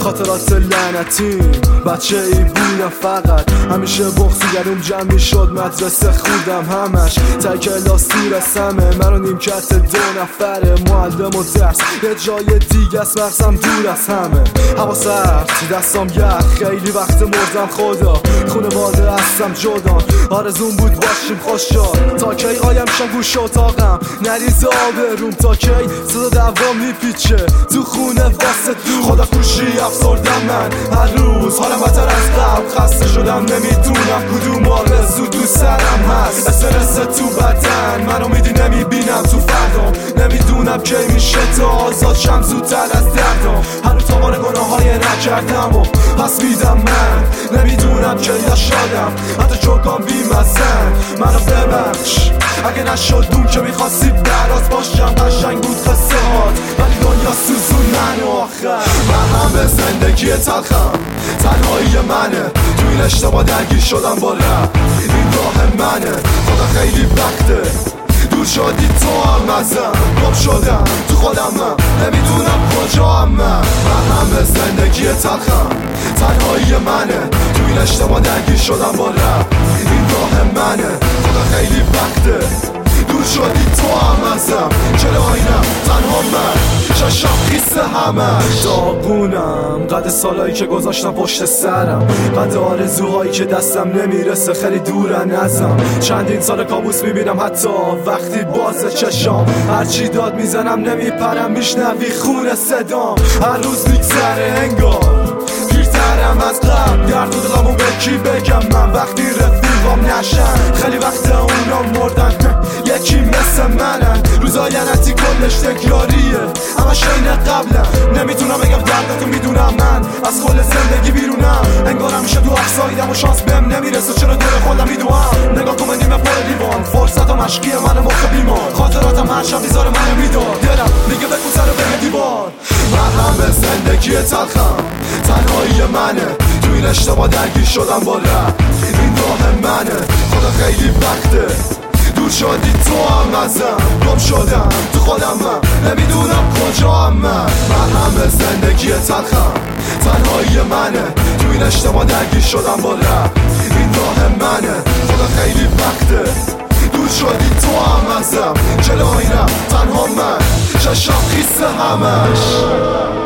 خاطرات لعنتیم بچه ای بودم فقط همیشه بغضیگرم جمع میشد مدرسه خودم همش تا کلاس دور از همه منو نیمکت 2 نفره معلم و درس یه جای دیگه است مغزم دور از همه هوا سرد دستام یخ خیلی وقت مردم خدا خونواده هستم جدا آرزون بود باشیم خوشحال تا کی قایم شم گوش اتاقم نریزه آبروم تا کی صدا دوام میپیچه تو خونه واسه دو خدا کوشی افسردم من هر روز حالم بدتر از قبل خسته شدم نمیدونم کدوم آرزو تو سرم هست استرس تو بدن منو میدی نمیبینم تو فردام نمیدونم کی میشه تا آزاد شم زودتر از دردام هنو تاوان گناه های نکردم و پس میدم من نمیدونم کی شادم حتی جوکام بیمزن منو ببخش اگه نشد اون که میخواستی براز باشم قشنگ بود قصه هات ولی دنیا سوزون من آخر من هم به زندگی تلخم تنهایی منه تو این اشتباه درگیر شدم با رب این راه منه خدا خیلی وقته دور شدی تو هم ازم گم شدم تو خودم من نمیدونم کجا هم من هم به زندگی تلخم تنهایی منه تو این اشتباه درگیر شدم با رب این راه منه خدا خیلی وقته دور شدی تو هم ازم چرا آینم تنها من چشم خیسته همش داغونم قد سالایی که گذاشتم پشت سرم قد آرزوهایی که دستم نمیرسه خیلی دورن ازم چندین سال کابوس میبینم حتی وقتی باز چشام هرچی داد میزنم نمیپرم میشنوی خون صدام هر روز میگذره انگار پیرترم از قبل درد و دلمو به کی بگم من وقتی رفیقام نشن خیلی وقت اونا مردن یکی مثل منن روزای لعنتی کلش تکراریه همش عین قبلم نمیتونم بگم دردتو میدونم من از کل زندگی بیرونم انگار همیشه تو افسایدم و شانس بهم نمیرسه چرا دور خودم میدوام نگاه کن نیمه پر دیوان فرصت و مشقی من مخ بیمار خاطراتم هر شب میذاره منو میدار دلم میگه بگو سر به دیوار من هم به زندگی تلخم تنهایی منه تو این اشتباه درگیر شدم با رب این راه منه خدا خیلی وقته دور شدی تو هم ازم گم شدم تو خودم من نمیدونم کجا هم من هم به زندگی تلخم تنهایی منه تو این اشتباه درگیر شدم با رب این راه منه خدا خیلی وقته دور شدی تو هم ازم چرا آینم تنها من چشم خیسته همش